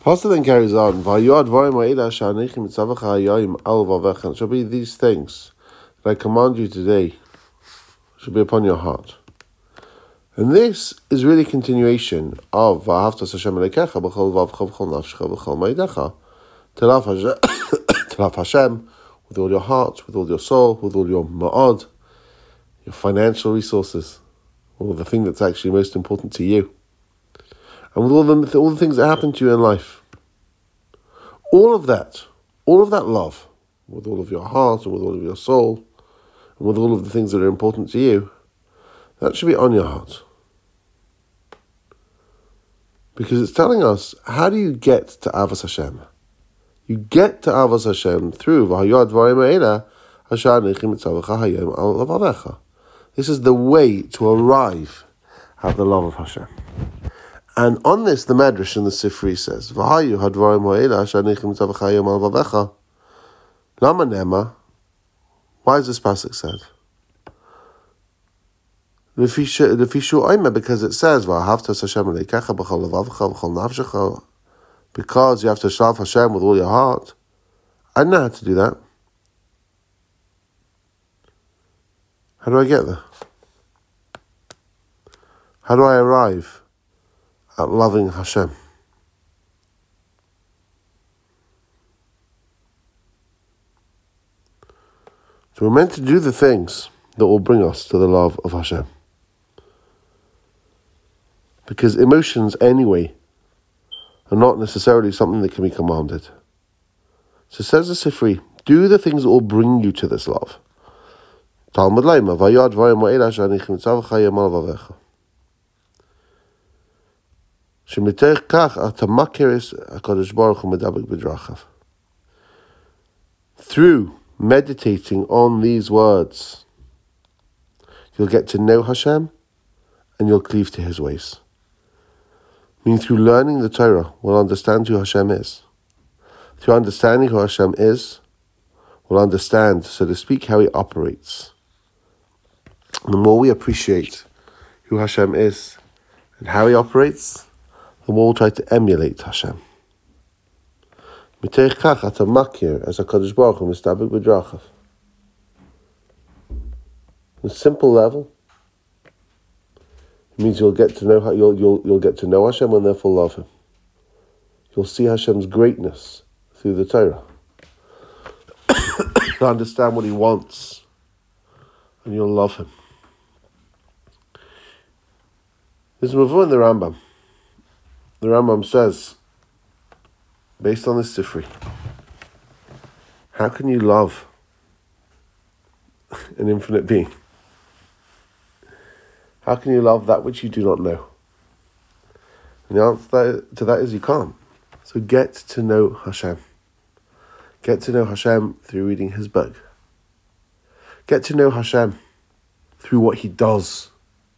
Pastor then carries on, it shall be these things that I command you today, shall be upon your heart. And this is really continuation of to love Hashem with all your heart, with all your soul, with all your ma'od, your financial resources, all the thing that's actually most important to you. And with all the things that happen to you in life. All of that love, with all of your heart and with all of your soul, and with all of the things that are important to you, that should be on your heart. Because it's telling us, how do you get to Avos Hashem? You get to Avos Hashem through This is the way to arrive at the love of Hashem. And on this, the Medrash in the Sifri says, why is this pasuk said? Because it says, because you have to love Hashem with all your heart. I know how to do that. How do I get there? How do I arrive at loving Hashem? So we're meant to do the things that will bring us to the love of Hashem. Because emotions, anyway, are not necessarily something that can be commanded. So says the Sifri, do the things that will bring you to this love. Talmud Laima, Vayad Vayim Wa'ela Shani Chimtzav Chayim Al Vavecha. Shemitech Kach Atamakiris HaKadosh Baruch Hu Medabek B'drachav. Through meditating on these words, you'll get to know Hashem and you'll cleave to His ways. Meaning through learning the Torah, we'll understand who Hashem is. Through understanding who Hashem is, we'll understand, so to speak, how He operates. And the more we appreciate who Hashem is and how He operates, the more we'll try to emulate Hashem. Mitech kach ata makir as HaKadosh Baruch Hu mistabek b'drachav. On a simple level, it means you'll get to know you'll get to know Hashem and therefore love Him. You'll see Hashem's greatness through the Torah. You'll understand what He wants, and you'll love Him. There's a mavur in the Rambam. The Rambam says, based on this Sifri, how can you love an infinite being? How can you love that which you do not know? And the answer to that is you can't. So get to know Hashem. Get to know Hashem through reading His book. Get to know Hashem through what He does.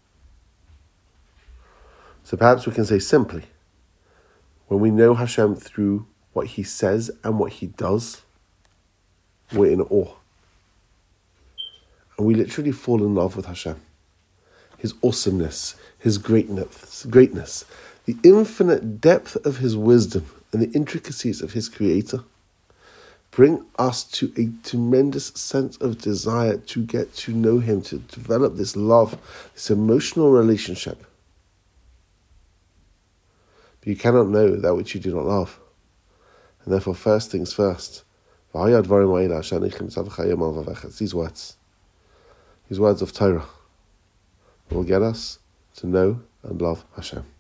So perhaps we can say simply, when we know Hashem through what He says and what He does, we're in awe. And we literally fall in love with Hashem. His awesomeness, His greatness, the infinite depth of His wisdom and the intricacies of His Creator bring us to a tremendous sense of desire to get to know Him, to develop this love, this emotional relationship. But you cannot know that which you do not love. And therefore, first things first. It's these words of Torah will get us to know and love Hashem.